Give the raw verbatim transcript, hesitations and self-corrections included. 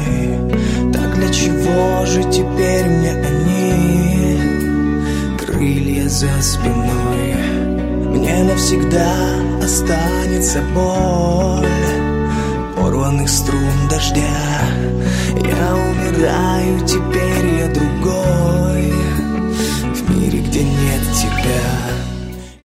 Так для чего же теперь мне они? Крылья за спиной. Мне навсегда останется боль порванных струн дождя. Я умираю, теперь я другой в мире, где нет тебя.